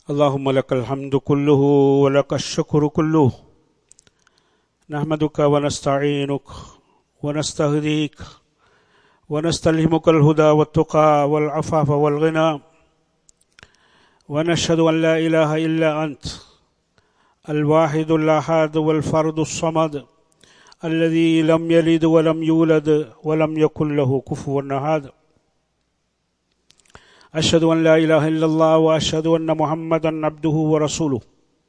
اللهم لك الحمد كله ولك الشكر كله نحمدك ونستعينك ونستهديك ونستلهمك الهدى والتقى والعفاف والغنى ونشهد أن لا إله إلا أنت الواحد الأحد والفرد الصمد الذي لم يلد ولم يولد ولم يكن له كفوا أحد أشهد أن لا إله إلا الله وأشهد أن محمدا عبده ورسوله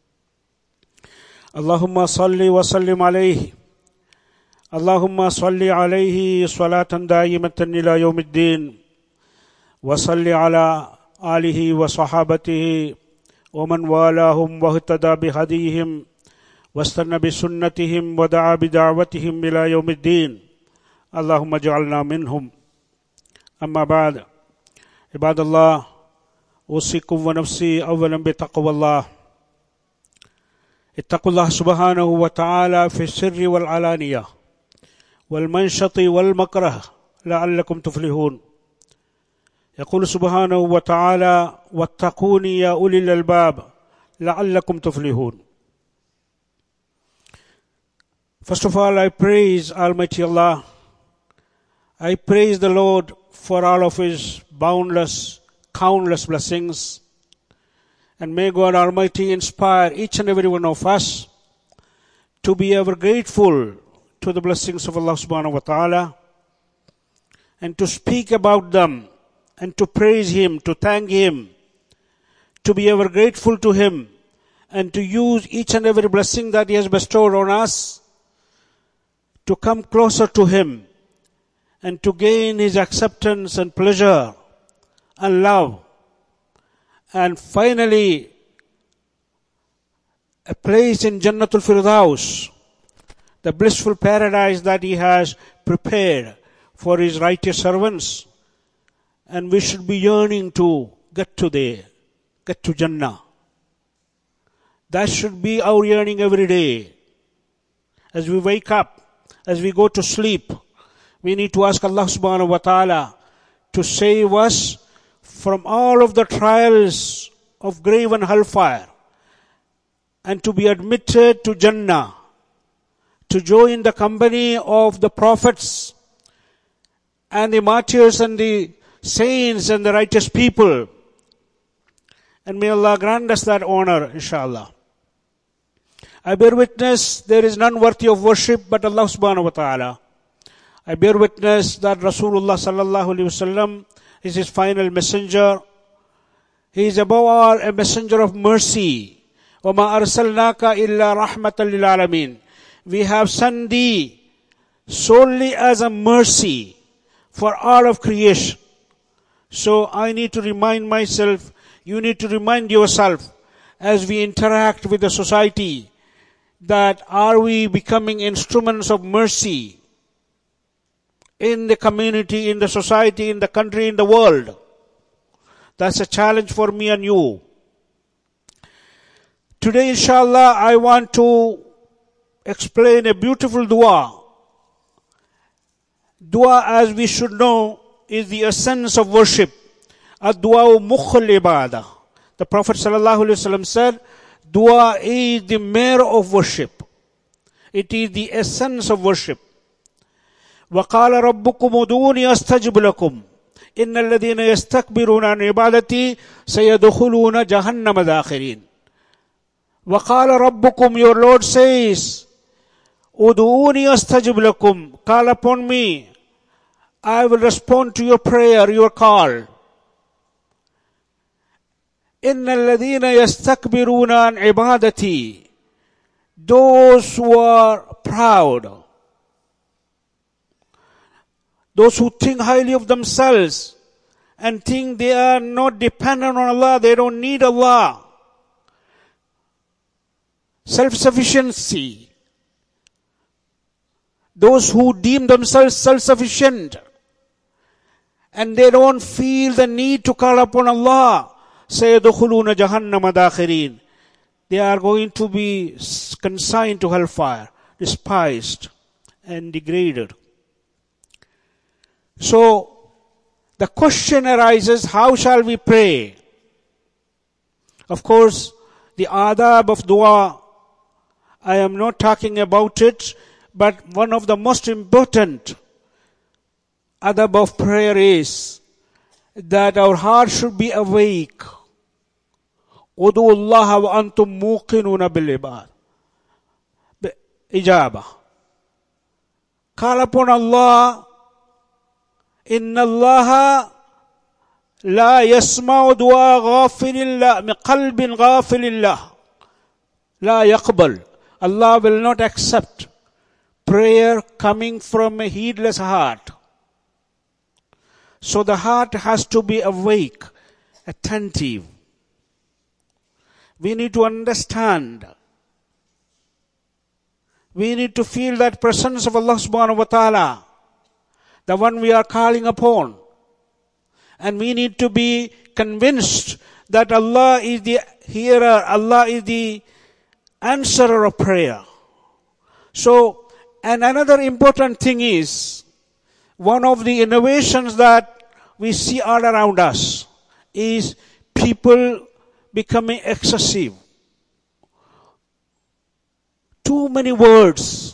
اللهم صل وسلم عليه اللهم صل عليه صلاة دائمة إلى يوم الدين وصل على آله وصحابته ومن والاهم واهتدى بهديهم واستنى بسنتهم ودعا بدعوتهم إلى يوم الدين اللهم اجعلنا منهم أما بعد عباد الله أوصيكم ونفسي أولا بتقوى الله اتقوا الله سبحانه وتعالى في السر والعلانية والمنشط والمكره لعلكم تفلحون يقول سبحانه وتعالى واتقوني يا أولي الألباب لعلكم تفلحون. First of all, I praise Almighty Allah. I praise the Lord for all of His boundless, countless blessings. And may God Almighty inspire each and every one of us to be ever grateful to the blessings of Allah subhanahu wa ta'ala and to speak about them and to praise Him, to thank Him, to be ever grateful to Him and to use each and every blessing that He has bestowed on us to come closer to Him and to gain His acceptance and pleasure and love. And finally, a place in Jannatul Firdaus, the blissful paradise that He has prepared for His righteous servants. And we should be yearning to get to there, get to Jannah. That should be our yearning every day. As we wake up, as we go to sleep, we need to ask Allah subhanahu wa ta'ala to save us from all of the trials of grave and hellfire and to be admitted to Jannah, to join the company of the prophets and the martyrs and the saints and the righteous people. And may Allah grant us that honor, inshallah. I bear witness there is none worthy of worship but Allah subhanahu wa ta'ala. I bear witness that Rasulullah sallallahu alaihi wasallam is His final messenger. He is above all a messenger of mercy. وَمَا أَرْسَلْنَاكَ إِلَّا رَحْمَةً لِلْعَالَمِينَ. We have sent thee solely as a mercy for all of creation. So I need to remind myself, you need to remind yourself as we interact with the society that are we becoming instruments of mercy in the community, in the society, in the country, in the world. That's a challenge for me and you. Today, inshallah, I want to explain a beautiful dua. Dua, as we should know, is the essence of worship. Ad-du'a mukhul ibadah. The Prophet sallallahu alaihi wasallam said, dua is the marrow of worship. It is the essence of worship. وَقَالَ رَبُّكُمُ ادْعُونِي أَسْتَجِبْ لَكُمْ إِنَّ الَّذِينَ يَسْتَكْبِرُونَ عَنْ عِبَادَتِي سَيَدْخُلُونَ جَهَنَّمَ دَاخِرِينَ. وَقَالَ رَبُّكُمْ, your Lord says, ادْعُونِي أَسْتَجِبْ لَكُمْ, call upon me, I will respond to your prayer, your call. إِنَّ الَّذِينَ يَسْتَكْبِرُونَ عَنْ عِبَادَتِي, those who are proud, those who think highly of themselves and think they are not dependent on Allah, they don't need Allah. Self-sufficiency. Those who deem themselves self-sufficient and they don't feel the need to call upon Allah, سَيَدْخُلُونَ جَهَنَّمَ دَاخِرِينَ. They are going to be consigned to hellfire, despised and degraded. So, the question arises, how shall we pray? Of course, the adab of dua, I am not talking about it, but one of the most important adab of prayer is that our heart should be awake. Udu Allah wa antum muqinuna bil ibad. Ijabah. Call upon Allah. Inna Allah la yasma'u dua ghafilillah min qalbin ghafilillah. La yaqbal. Allah will not accept prayer coming from a heedless heart. So the heart has to be awake, attentive. We need to understand. We need to feel that presence of Allah subhanahu wa ta'ala, the one we are calling upon. And we need to be convinced that Allah is the hearer, Allah is the answerer of prayer. So, and another important thing is, one of the innovations that we see all around us is people becoming excessive. Too many words.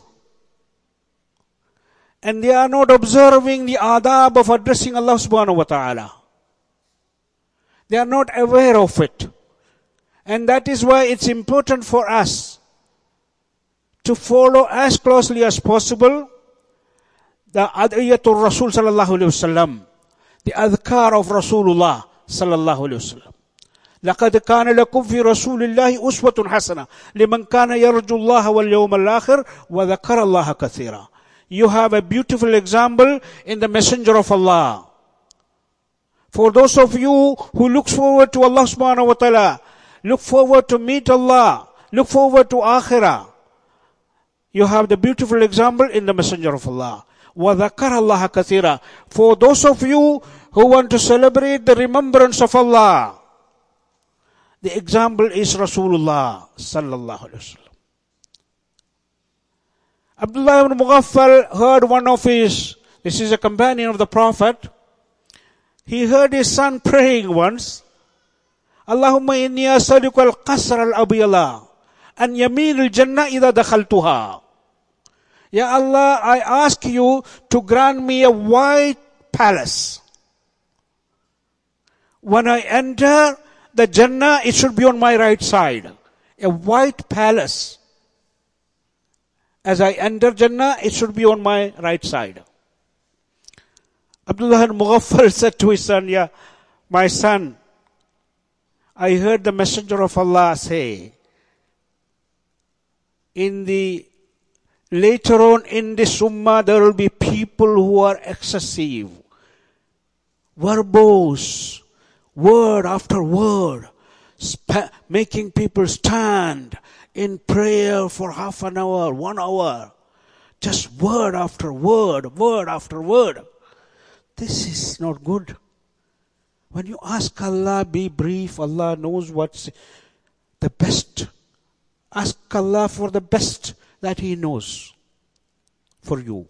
And they are not observing the adab of addressing Allah subhanahu wa ta'ala. They are not aware of it. And that is why it's important for us to follow as closely as possible the Ad'iyatul Rasul sallallahu alayhi wasallam, the adhkar of Rasulullah sallallahu alayhi wasallam. لقد كان لكم في رسول الله أسوة حسنة لمن كان يرجو الله واليوم الآخر وذكر الله كثيرا. You have a beautiful example in the Messenger of Allah. For those of you who look forward to Allah subhanahu wa ta'ala, look forward to meet Allah, look forward to Akhirah, you have the beautiful example in the Messenger of Allah. وَذَكَرَ اللَّهَ كَثِيرًا. For those of you who want to celebrate the remembrance of Allah, the example is Rasulullah sallallahu alaihi wasallam. Abdullah ibn Mughaffal heard one of his, this is a companion of the Prophet, he heard his son praying once, Allahumma inni as'aluka al-qasr al-abyala an yamin al-jannah idha dakhaltuha. Ya Allah, I ask you to grant me a white palace. When I enter the Jannah, it should be on my right side. A white palace. As I enter Jannah, it should be on my right side. Abdullah ibn Mughaffal said to his son, yeah, my son, I heard the Messenger of Allah say, later on in this ummah, there will be people who are excessive, verbose, word after word, making people stand in prayer for half an hour, 1 hour, just word after word, word after word. This is not good. When you ask Allah, be brief. Allah knows what's the best. Ask Allah for the best that He knows for you.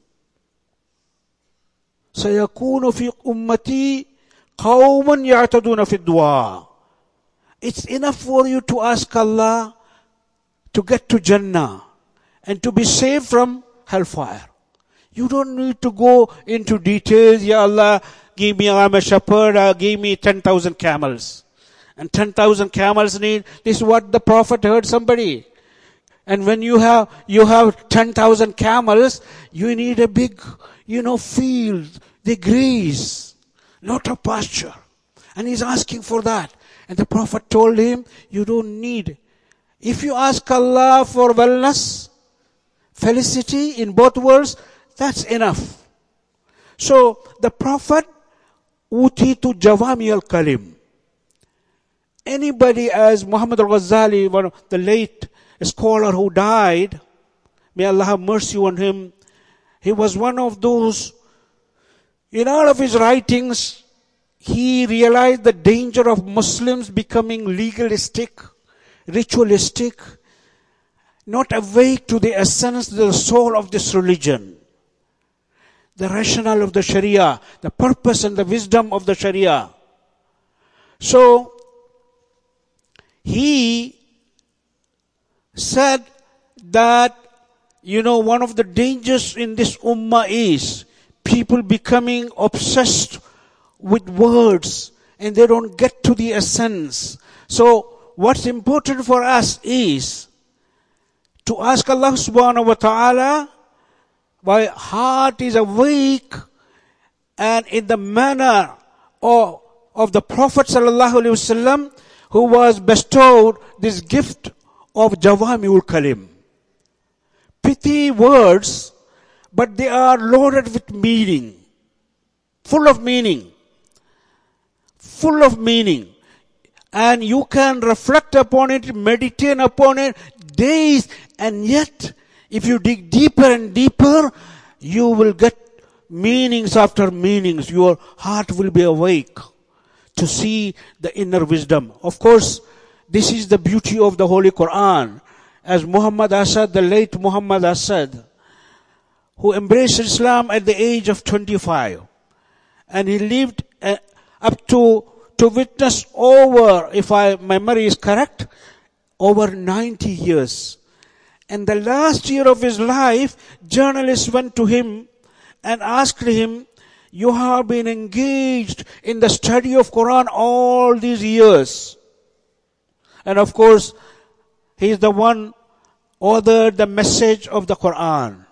سيكون في أمتي قوم يعتدون في الدعاء. It's enough for you to ask Allah to get to Jannah and to be saved from hellfire. You don't need to go into details. Ya Allah, give me, I'm a shepherd, give me 10,000 camels. And 10,000 camels need, this is what the Prophet heard somebody. And when you have 10,000 camels, you need a big, field, they graze, lot of pasture. And he's asking for that. And the Prophet told him, you don't need. If you ask Allah for wellness, felicity in both worlds, that's enough. So the Prophet, utitu jawami al-kalim. Anybody, as Muhammad al-Ghazali, one of the late scholar who died, may Allah have mercy on him, he was one of those, in all of his writings, he realized the danger of Muslims becoming legalistic, ritualistic, not awake to the essence, the soul of this religion. The rationale of the Sharia, the purpose and the wisdom of the Sharia. So, he said that, one of the dangers in this ummah is people becoming obsessed with words and they don't get to the essence. So what's important for us is to ask Allah subhanahu wa ta'ala, my heart is awake and in the manner of the Prophet sallallahu alaihi wasallam, who was bestowed this gift of Jawami'ul Kalim. Pithy words, but they are loaded with meaning. Full of meaning. Full of meaning. And you can reflect upon it, meditate upon it days, and yet, if you dig deeper and deeper, you will get meanings after meanings. Your heart will be awake to see the inner wisdom. Of course, this is the beauty of the Holy Quran. As Muhammad Asad, the late Muhammad Asad, who embraced Islam at the age of 25. And he lived up to witness over, if my memory is correct, over 90 years. And the last year of his life, journalists went to him and asked him, you have been engaged in the study of Quran all these years. And of course, he is the one authored the message of the Quran.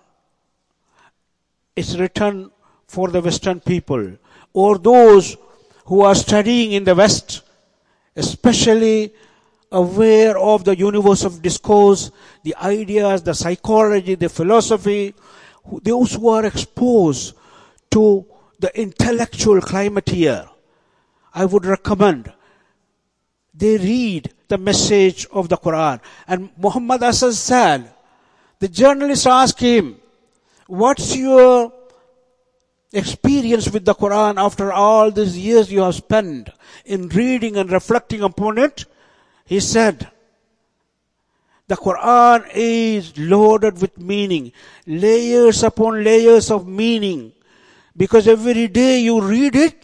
It's written for the Western people, or those who are studying in the West, especially aware of the universe of discourse, the ideas, the psychology, the philosophy, those who are exposed to the intellectual climate here. I would recommend they read the message of the Quran. And Muhammad Asad said, the journalist asked him, what's your experience with the Quran after all these years you have spent in reading and reflecting upon it? He said, the Quran is loaded with meaning, layers upon layers of meaning, because every day you read it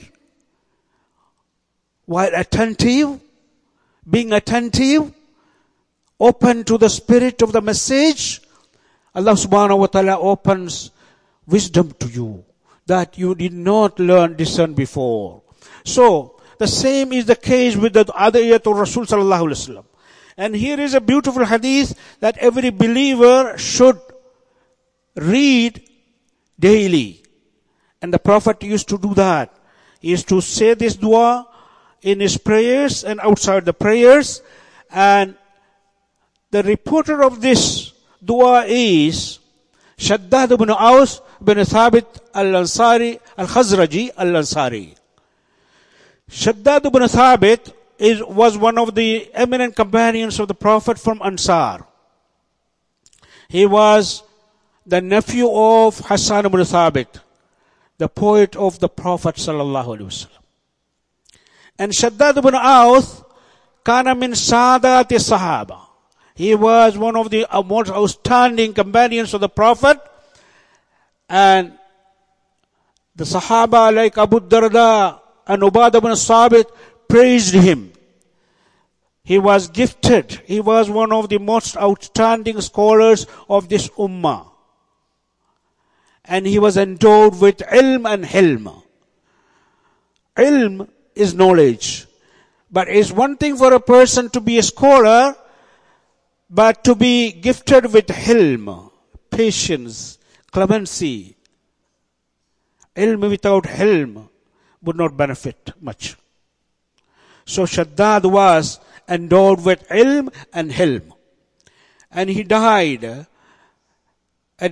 while attentive, being attentive, open to the spirit of the message. Allah subhanahu wa ta'ala opens wisdom to you that you did not discern before. So, the same is the case with the other ayat of Rasul sallallahu alaihi wasallam. And here is a beautiful hadith that every believer should read daily. And the Prophet used to do that. He used to say this dua in his prayers and outside the prayers. And the reporter of this dua is Shaddad ibn Aus ibn Thabit al-Ansari, al-Khazraji al-Ansari. Shaddad ibn Thabit was one of the eminent companions of the Prophet from Ansar. He was the nephew of Hassan ibn Thabit, the poet of the Prophet sallallahu alaihi wasallam. And Shaddad ibn Aus kana min sadat sahaba. He was one of the most outstanding companions of the Prophet, and the Sahaba like Abu Darda and Ubadah ibn Sabit praised him. He was gifted. He was one of the most outstanding scholars of this ummah. And he was endowed with ilm and hilm. Ilm is knowledge. But it's one thing for a person to be a scholar, but to be gifted with hilm, patience, clemency. Ilm without hilm would not benefit much. So Shaddad was endowed with ilm and hilm. And he died at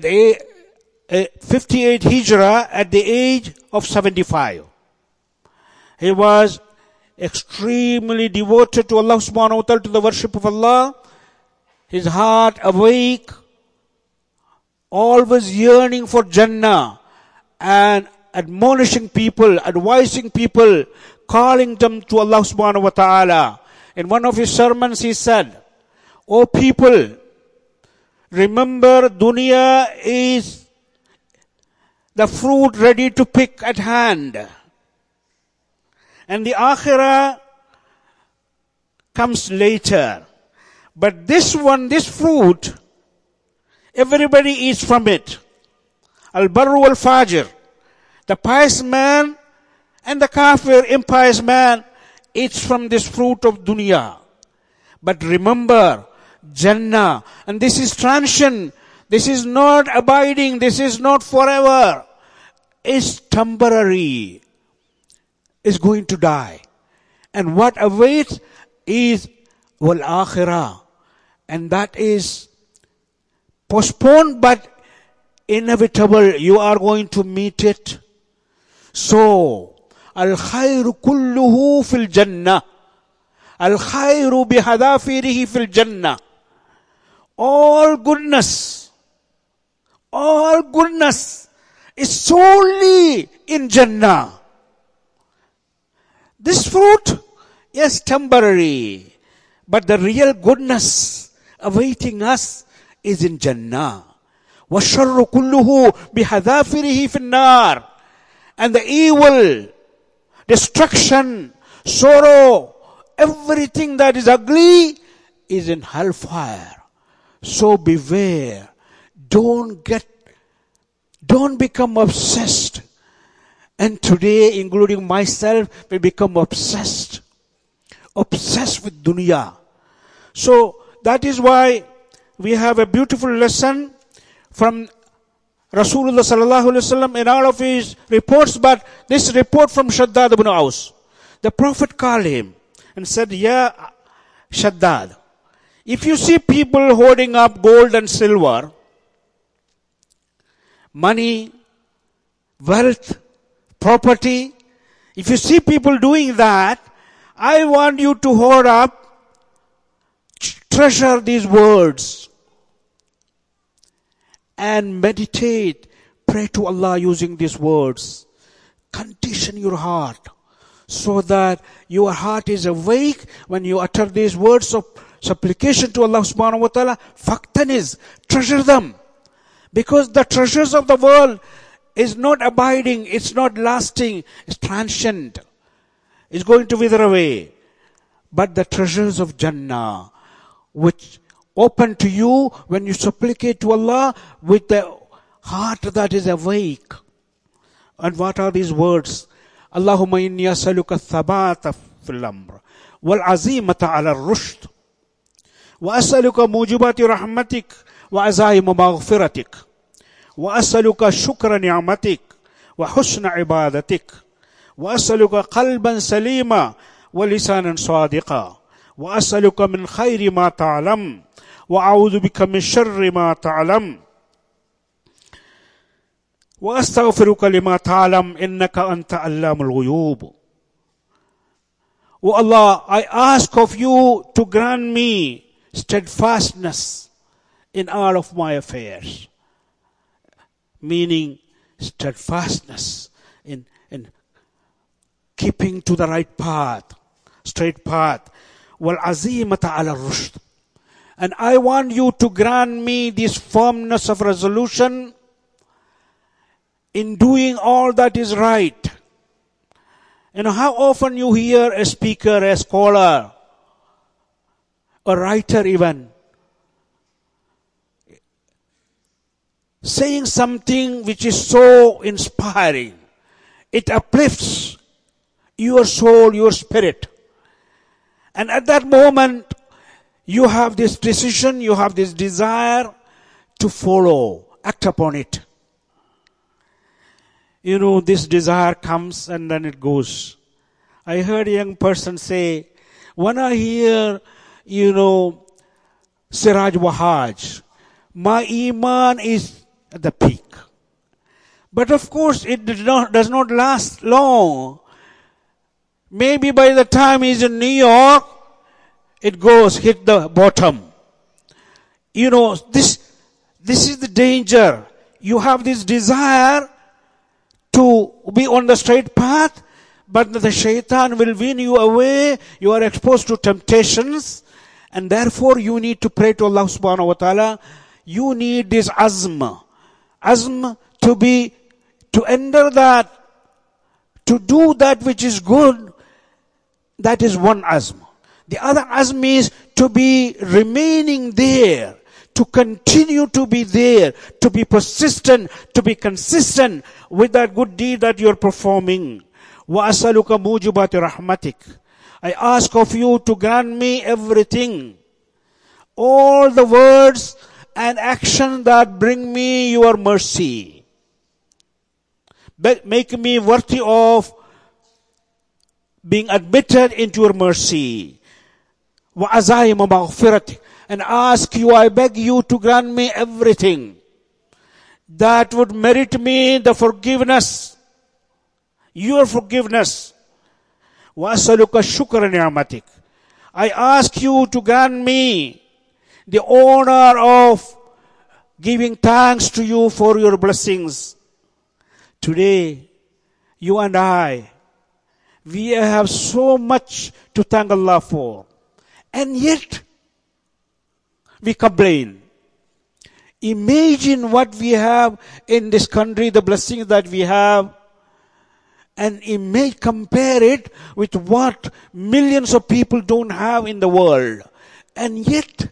58 Hijrah at the age of 75. He was extremely devoted to Allah subhanahu wa ta'ala, to the worship of Allah. His heart awake, always yearning for Jannah, and admonishing people, advising people, calling them to Allah subhanahu wa ta'ala. In one of his sermons he said, O people, remember dunya is the fruit ready to pick at hand. And the akhirah comes later. But this one, this fruit, everybody eats from it. Al-Barru wal-Fajir. The pious man and the kafir, impious man, eats from this fruit of dunya. But remember, Jannah, and this is transient, this is not abiding, this is not forever. It's temporary. It's going to die. And what awaits is wal-akhirah. And that is postponed but inevitable. You are going to meet it. So, al-khayru kulluhu fil jannah. Al-khayru bihadafirihi fil jannah. All goodness is solely in Jannah. This fruit is temporary, but the real goodness awaiting us is in Jannah. وَالشَّرُّ كُلُّهُ بِحَذَافِرِهِ فِي النَّارِ. And the evil, destruction, sorrow, everything that is ugly is in hellfire. So beware. Don't become obsessed. And today, including myself, we become obsessed with dunya. So that is why we have a beautiful lesson from Rasulullah sallallahu alaihi wasallam in all of his reports, but this report from Shaddad ibn Aus. The Prophet called him and said, "Ya Shaddad, if you see people hoarding up gold and silver, money, wealth, property, if you see people doing that, I want you to hoard up, treasure these words, and meditate, pray to Allah using these words. Condition your heart so that your heart is awake when you utter these words of supplication to Allah subhanahu wa ta'ala. Faktanis, treasure them. Because the treasures of the world is not abiding, it's not lasting, it's transient. It's going to wither away. But the treasures of Jannah, which open to you when you supplicate to Allah with the heart that is awake. And what are these words? Allahumma inni as'aluka thabata fil amr wal azimata ala rushd wa as'aluka mujibati rahmatik wa azaima maghfiratik wa as'aluka shukra ni'matik wa husna ibadatik wa as'aluka qalban salima wa lisanan sadiqa wa as'aluka min khayri ma ta'lam وأعوذ بك من شر ما تعلم وأستغفرك لما تعلم إنك أنت علام الغيوب. O Allah, I ask of you to grant me steadfastness in all of my affairs. Meaning steadfastness in keeping to the right path, straight path. وَالْعَزِيمَةَ عَلَى الرُّشْدِ. And I want you to grant me this firmness of resolution in doing all that is right. You know, how often you hear a speaker, a scholar, a writer even, saying something which is so inspiring. It uplifts your soul, your spirit. And at that moment, you have this decision, you have this desire to follow, act upon it. You know, this desire comes and then it goes. I heard a young person say, when I hear, Siraj Wahaj, my iman is at the peak. But of course, it does not last long. Maybe by the time he's in New York, it hit the bottom. This is the danger. You have this desire to be on the straight path, but the shaitan will win you away. You are exposed to temptations, and therefore you need to pray to Allah subhanahu wa ta'ala. You need this azm to enter that, to do that which is good. That is one azm. The other azm is to be remaining there, to continue to be there, to be persistent, to be consistent with that good deed that you're performing. وَأَسَأَلُكَ مُوجِبَاتِ رَحْمَتِكَ. I ask of you to grant me everything. All the words and action that bring me your mercy. Make me worthy of being admitted into your mercy. وَعَزَائِمَ مَغْفِرَتِكَ. And ask you, I beg you to grant me everything that would merit me the forgiveness, your forgiveness. وَأَسَأَلُكَ شُكْرَ نِعْمَتِكَ. I ask you to grant me the honor of giving thanks to you for your blessings. Today, you and I, we have so much to thank Allah for. And yet, we complain. Imagine what we have in this country, the blessings that we have, and compare it with what millions of people don't have in the world. And yet,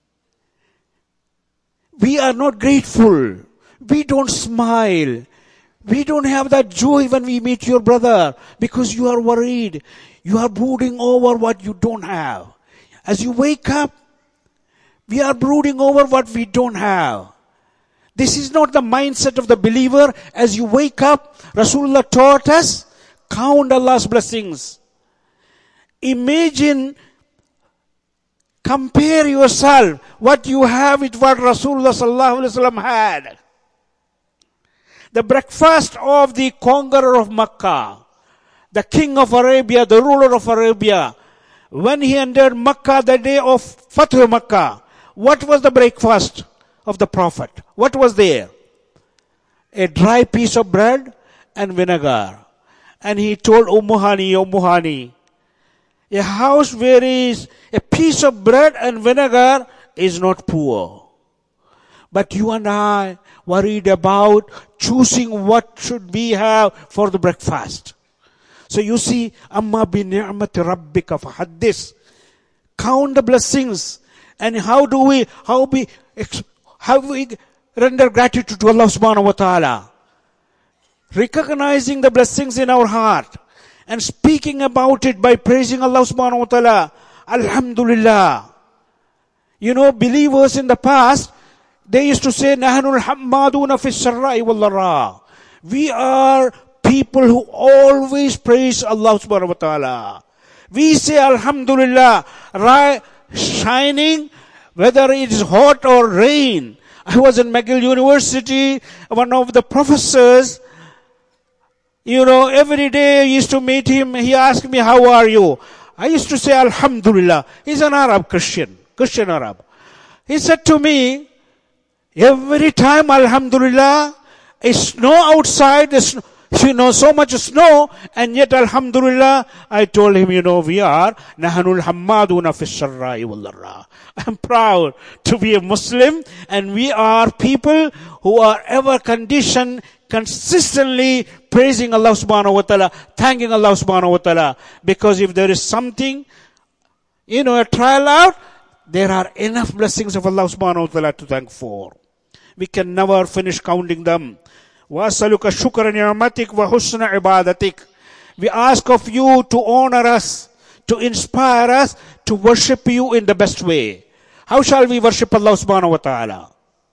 we are not grateful. We don't smile. We don't have that joy when we meet your brother because you are worried. You are brooding over what you don't have. As you wake up, we are brooding over what we don't have. This is not the mindset of the believer. As you wake up, Rasulullah taught us, count Allah's blessings. Imagine, compare yourself, what you have with what Rasulullah sallallahu alaihi wasallam had. The breakfast of the conqueror of Makkah, the king of Arabia, the ruler of Arabia, when he entered Makkah, the day of Fatih Makkah, what was the breakfast of the Prophet? What was there? A dry piece of bread and vinegar. And he told Ummu Hani, a house where there is a piece of bread and vinegar is not poor. But you and I worried about choosing what should we have for the breakfast. So you see, Amma bi ni'mati rabbika fahaddis. Count the blessings. And how we render gratitude to Allah subhanahu wa ta'ala. Recognizing the blessings in our heart and speaking about it by praising Allah subhanahu wa ta'ala. Alhamdulillah. You know, believers in the past, they used to say, Nahanul hammaduna fi sarra'i wal dharra. We are people who always praise Allah subhanahu wa ta'ala. We say Alhamdulillah, shining, whether it is hot or rain. I was in McGill University, one of the professors, you know, every day I used to meet him, he asked me, how are you? I used to say Alhamdulillah. He's an Arab Christian Arab. He said to me, every time Alhamdulillah, it's snow outside, there's so much snow, and yet Alhamdulillah, I told him, we are Nahanul Hammaduna fi sarra'i wal dharra. I'm proud to be a Muslim, and we are people who are ever conditioned, consistently praising Allah subhanahu wa ta'ala, thanking Allah subhanahu wa ta'ala. Because if there is something, a trial out, there are enough blessings of Allah subhanahu wa ta'ala to thank for. We can never finish counting them. وَأَسْأَلُكَ شُكْرَ نِعْمَتِكَ وَحُسْنَ عِبَادَتِكَ. We ask of you to honor us, to inspire us, to worship you in the best way. How shall we worship Allah subhanahu wa ta'ala?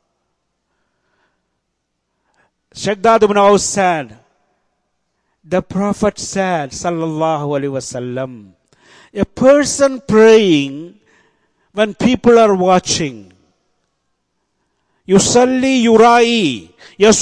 Shaddad ibn Aus said, the Prophet said, sallallahu alaihi wasallam, a person praying when people are watching, yusalli yurai,